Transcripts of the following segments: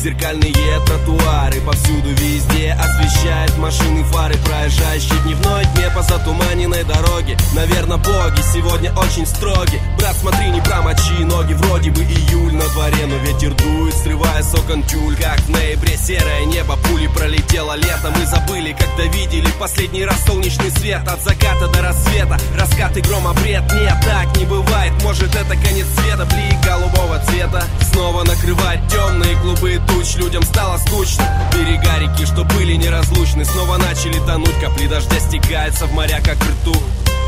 зеркальные тротуары. Повсюду везде освещают машины фары, проезжающие в дневной тьме по затуманенной дороге. Наверное, боги сегодня очень строги. Брат, смотри, не промочи ноги. Вроде бы июль на дворе, но ветер дует, срывая с окон тюль. Как в ноябре серое небо, пули пролетело лето. Мы забыли, когда видели последний раз солнечный свет. От заката до рассвета, раскаты грома, бред. Нет, так не бывает, может это конец света. Блик голубого цвета снова накрывает темные клубы туч. Людям стало скучно, берега реки, что были неразлучны, снова начали тонуть. Капли дождя стекаются в моря, как ртуть.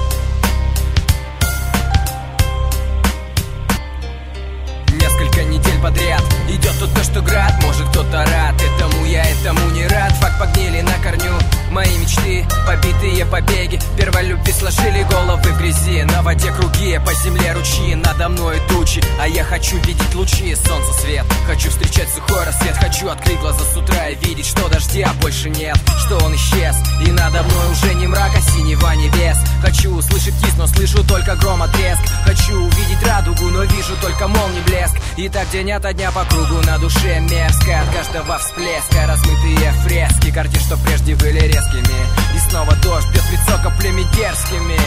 Несколько недель подряд идет тут то, что град. Может кто-то рад этому, я этому не рад. Факт погнили на корню мои мечты, побитые побеги первой любви сложили головы в грязи. На воде круги, по земле ручьи, надо мной тучи, а я хочу видеть лучи, солнца свет. Хочу встречать сухой рассвет, хочу открыть глаза с утра и видеть, что дождя больше нет, что он исчез, и надо мной уже не мрак, а синева небес. Хочу услышать кис, но слышу только грома треск. Хочу увидеть радугу, но вижу только молний блеск. И так день ото дня по кругу, на душе мерзко от каждого всплеска. Размытые фрески картин, что прежде были резкими. И снова дождь бьет в лицо каплями дерзкими.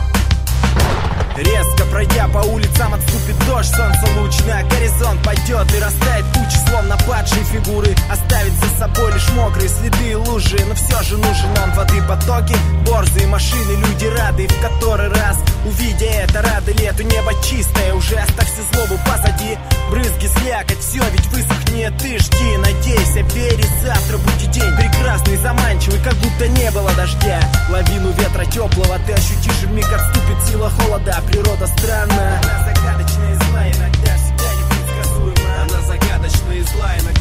Резко пройдя по улицам, отступит дождь, солнце луч на горизонт пойдет и растает тучи, словно падшие фигуры. Оставит за собой лишь мокрые следы и лужи, но все же нужен он воды, потоки, борзые машины, люди рады. И в который раз, увидя это, рады лету, небо чистое, уже оставь всю злобу позади. Брызги, слякоть, все ведь высохнет, ты жди, надейся, верь, и завтра будет день прекрасный, заманчивый, как будто не было дождя. Лавину ветра теплого ты ощутишь, и вмиг отступит сила холода. Природа странна, она загадочная и злая, иногда всегда непредсказуема. Она загадочная и злая, иногда